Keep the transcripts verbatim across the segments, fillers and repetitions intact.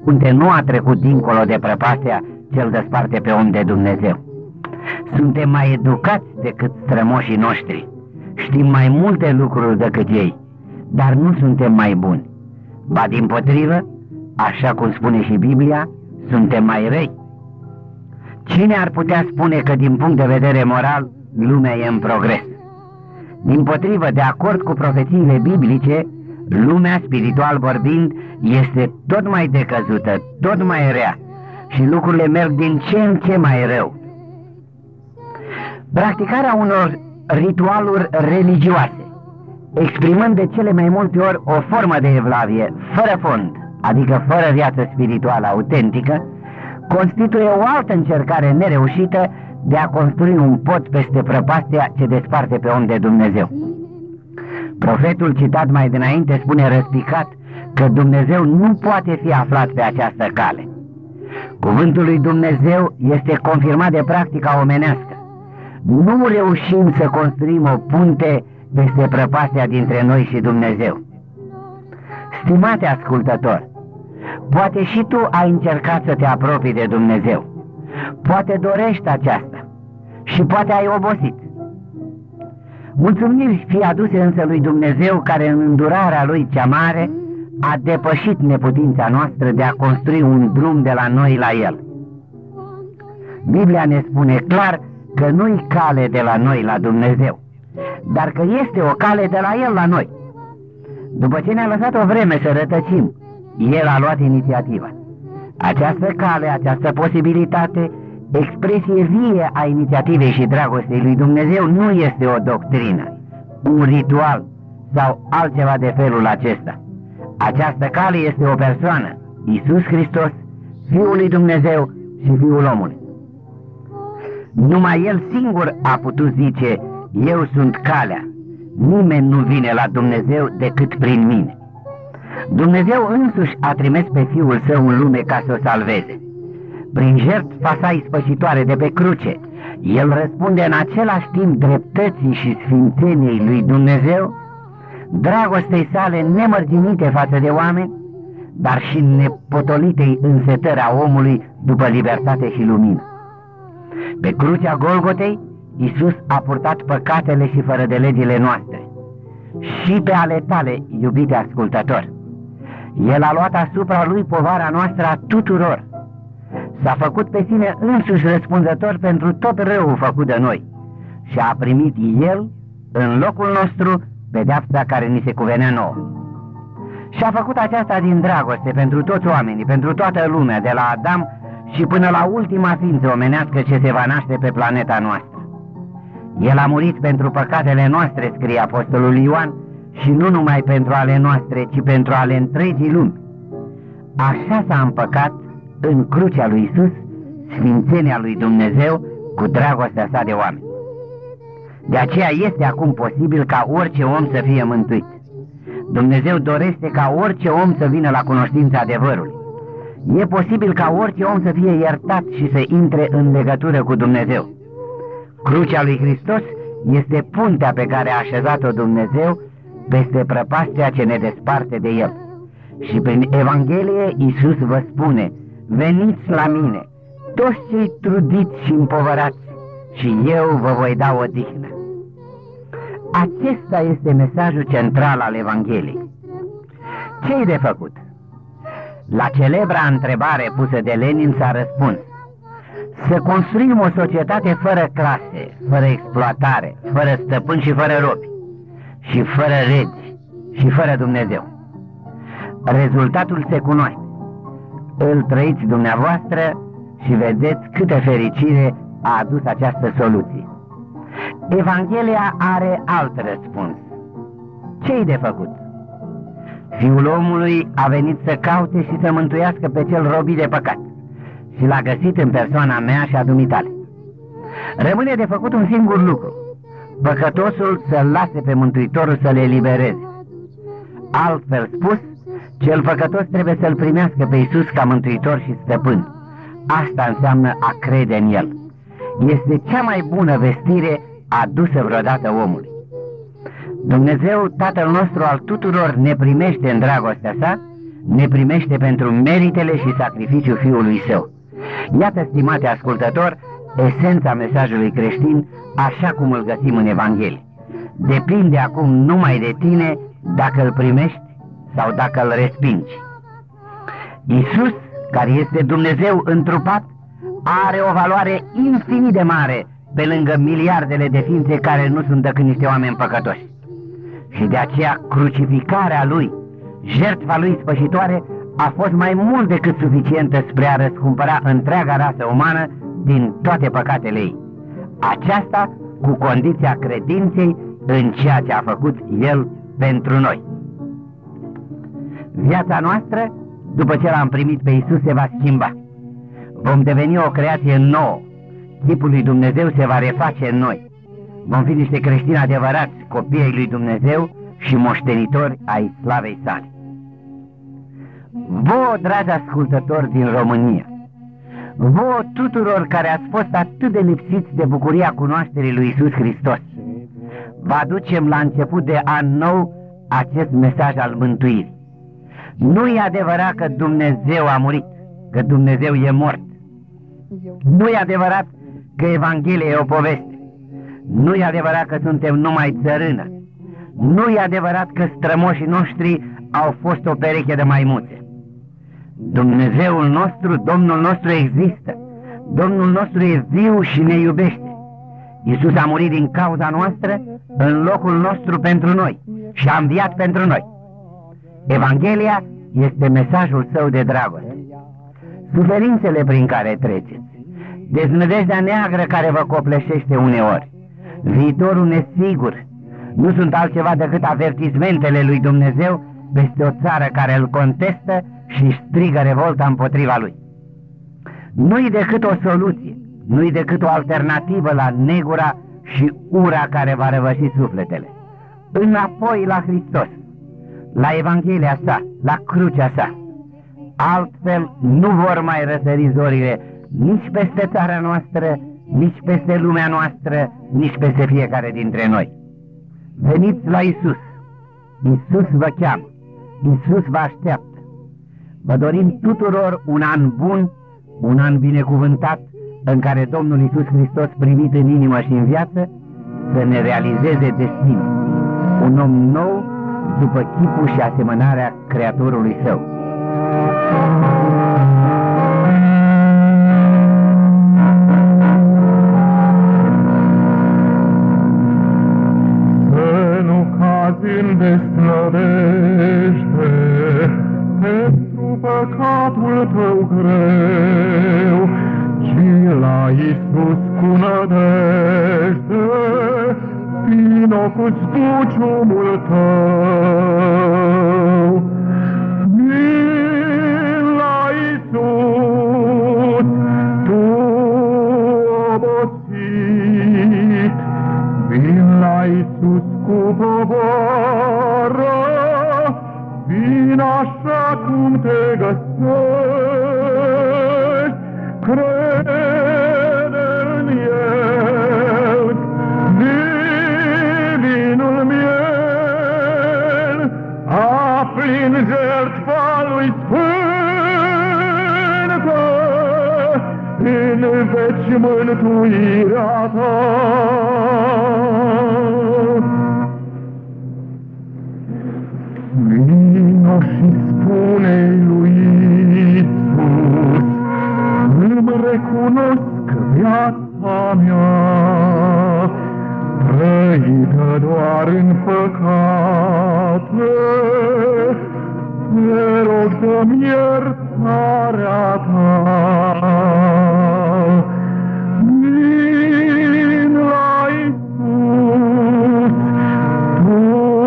unde nu a trecut dincolo de prăpastia ce îl desparte pe om de Dumnezeu. Suntem mai educați decât strămoșii noștri, știm mai multe lucruri decât ei, dar nu suntem mai buni. Ba dimpotrivă, așa cum spune și Biblia, suntem mai răi. Cine ar putea spune că din punct de vedere moral lumea e în progres? Dimpotrivă, de acord cu profețiile biblice, lumea, spiritual vorbind, este tot mai decăzută, tot mai rea și lucrurile merg din ce în ce mai rău. Practicarea unor ritualuri religioase, exprimând de cele mai multe ori o formă de evlavie fără fond, adică fără viață spirituală autentică, constituie o altă încercare nereușită de a construi un pod peste prăpastia ce desparte pe om de Dumnezeu. Profetul citat mai dinainte spune răspicat că Dumnezeu nu poate fi aflat pe această cale. Cuvântul lui Dumnezeu este confirmat de practica omenească. Nu reușim să construim o punte peste prăpastia dintre noi și Dumnezeu. Stimate ascultător, poate și tu ai încercat să te apropii de Dumnezeu. Poate dorești aceasta și poate ai obosit. Mulțumiri fie aduse însă lui Dumnezeu, care în îndurarea lui cea mare a depășit neputința noastră de a construi un drum de la noi la El. Biblia ne spune clar că nu-i cale de la noi la Dumnezeu, dar că este o cale de la El la noi. După ce ne-a lăsat o vreme să rătăcim, El a luat inițiativa. Această cale, această posibilitate, expresie vie a inițiativei și dragostei lui Dumnezeu, nu este o doctrină, un ritual sau altceva de felul acesta. Această cale este o persoană, Iisus Hristos, Fiul lui Dumnezeu și Fiul omului. Numai El singur a putut zice: eu sunt calea, nimeni nu vine la Dumnezeu decât prin mine. Dumnezeu însuși a trimis pe Fiul Său în lume ca să o salveze. Prin jertfa Sa ispășitoare de pe cruce, El răspunde în același timp dreptății și sfințeniei lui Dumnezeu, dragostei Sale nemărginite față de oameni, dar și nepotolitei însetări a omului după libertate și lumină. Pe crucea Golgotei, Iisus a purtat păcatele și fără de legile noastre, și pe ale tale, iubite ascultător. El a luat asupra Lui povara noastră a tuturor. S-a făcut pe sine însuși răspunzător pentru tot răul făcut de noi și a primit El, în locul nostru, pedeapsa care ni se cuvenea nouă. Și a făcut aceasta din dragoste pentru toți oamenii, pentru toată lumea, de la Adam și până la ultima ființă omenească ce se va naște pe planeta noastră. El a murit pentru păcatele noastre, scrie apostolul Ioan, și nu numai pentru ale noastre, ci pentru ale întregii lumi. Așa s-a împăcat în crucea lui Iisus sfințenia lui Dumnezeu cu dragostea Sa de oameni. De aceea este acum posibil ca orice om să fie mântuit. Dumnezeu dorește ca orice om să vină la cunoștința adevărului. E posibil ca orice om să fie iertat și să intre în legătură cu Dumnezeu. Crucea lui Hristos este puntea pe care a așezat-o Dumnezeu peste prăpastia ce ne desparte de El. Și prin Evanghelie Iisus vă spune: veniți la mine, toți cei trudiți și împovărați, și eu vă voi da odihnă. Acesta este mesajul central al Evangheliei. Ce-i de făcut? La celebra întrebare pusă de Lenin s-a răspuns: să construim o societate fără clase, fără exploatare, fără stăpâni și fără robi, și fără regi și fără Dumnezeu. Rezultatul se cunoaște. Îl trăiți dumneavoastră și vedeți câtă fericire a adus această soluție. Evanghelia are alt răspuns. Ce-i de făcut? Fiul omului a venit să caute și să mântuiască pe cel robit de păcat și l-a găsit în persoana mea și a dumitale. Rămâne de făcut un singur lucru: păcătosul să-l lase pe Mântuitorul să le elibereze. Altfel spus, cel păcătos trebuie să-l primească pe Iisus ca Mântuitor și Stăpân. Asta înseamnă a crede în El. Este cea mai bună vestire adusă vreodată omului. Dumnezeu, Tatăl nostru al tuturor, ne primește în dragostea Sa, ne primește pentru meritele și sacrificiul Fiului Său. Iată, stimate ascultător, esența mesajului creștin așa cum îl găsim în Evanghelie. Depinde acum numai de tine dacă îl primești sau dacă îl respingi. Iisus, care este Dumnezeu întrupat, are o valoare infinit de mare pe lângă miliardele de ființe care nu sunt decât niște oameni păcătoși. Și de aceea crucificarea Lui, jertfa Lui spășitoare, a fost mai mult decât suficientă spre a răscumpăra întreaga rasă umană din toate păcatele ei. Aceasta cu condiția credinței în ceea ce a făcut El pentru noi. Viața noastră, după ce L-am primit pe Iisus, se va schimba. Vom deveni o creație nouă. Chipul lui Dumnezeu se va reface în noi. Vom fi niște creștini adevărați, copii ai lui Dumnezeu și moștenitori ai slavei sale. Vouă, dragi ascultători din România, vouă tuturor care ați fost atât de lipsiți de bucuria cunoașterii lui Iisus Hristos, vă aducem la început de an nou acest mesaj al mântuirii. Nu e adevărat că Dumnezeu a murit, că Dumnezeu e mort. Nu e adevărat că Evanghelia e o poveste. Nu e adevărat că suntem numai țărână. Nu e adevărat că strămoșii noștri au fost o pereche de maimuțe. Dumnezeul nostru, Domnul nostru există. Domnul nostru e viu și ne iubește. Iisus a murit din cauza noastră în locul nostru pentru noi și a înviat pentru noi. Evanghelia este mesajul Său de dragoste. Suferințele prin care treceți, deznădejdea neagră care vă copleșește uneori, viitorul nesigur, nu sunt altceva decât avertismentele lui Dumnezeu peste o țară care îl contestă și strigă revolta împotriva lui. Nu-i decât o soluție, nu-i decât o alternativă la negura și ura care va răvăși sufletele. Înapoi la Hristos, la Evanghelia sa, la crucea sa. Altfel nu vor mai răsări zorile nici peste țara noastră, nici peste lumea noastră, nici peste fiecare dintre noi. Veniți la Iisus. Iisus vă cheamă. Iisus vă așteaptă. Vă dorim tuturor un an bun, un an binecuvântat, în care Domnul Iisus Hristos, primit în inimă și în viață, să ne realizeze destinul. Un om nou, după chipul și asemănarea Creatorului Său. Să nu cazi în desnădejde pentru păcatul tău greu, ci la Iisus cu nădejde vino cu-ți duciumul tău. Vin la Iisus, tu obosit, vin la Iisus cu povară, vin așa cum te găsești, crede în El, divinul miel, afli în jertfa lui sfântă, în veci mântuirea ta. Vino și spune-i lui Iisus, îmi recunosc viața mea, trăită doar în păcate, te rog să-mi iertarea ta. Vin la Iisus, tu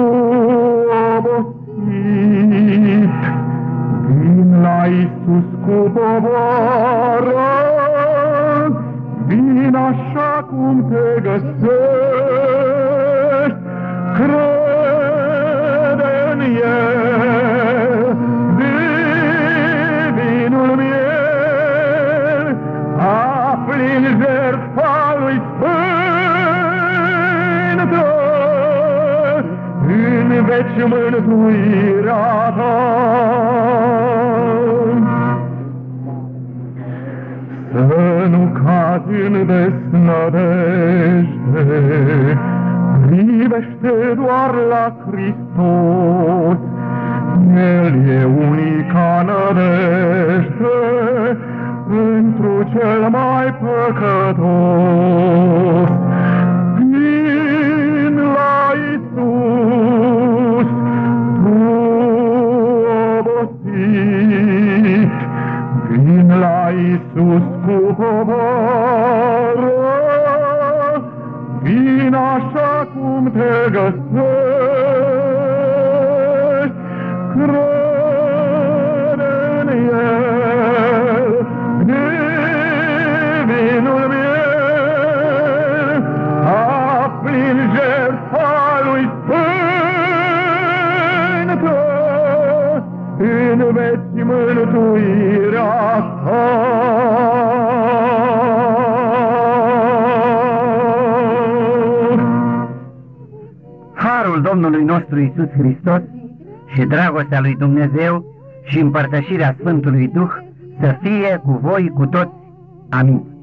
obosit, vin la Iisus cu povară, vin așa cum te găsești, crede în El, divinul miel, afli în jertfa lui sfântă, în veci mântuirea ta. în desnădejde, privește doar la Hristos, El e unica nădejde pentru cel mai păcătos. Vin la Iisus, tu obosit, vin la Iisus cu povară, vin așa cum te găsești, crede în El, divinul miel, aplin jertfa lui sfântă, în veci mântuirea ta. Harul Domnului nostru Iisus Hristos și dragostea lui Dumnezeu și împărtășirea Sfântului Duh să fie cu voi cu toți. Amin.